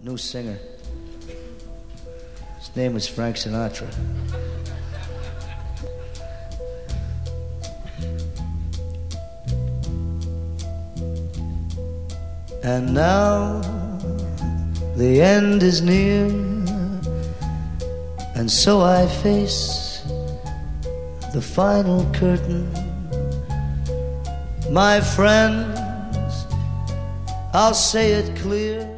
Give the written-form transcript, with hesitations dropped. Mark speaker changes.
Speaker 1: new singer. His name was Frank Sinatra. And now the end is near, and so I face the final curtain. My friends, I'll say it clear,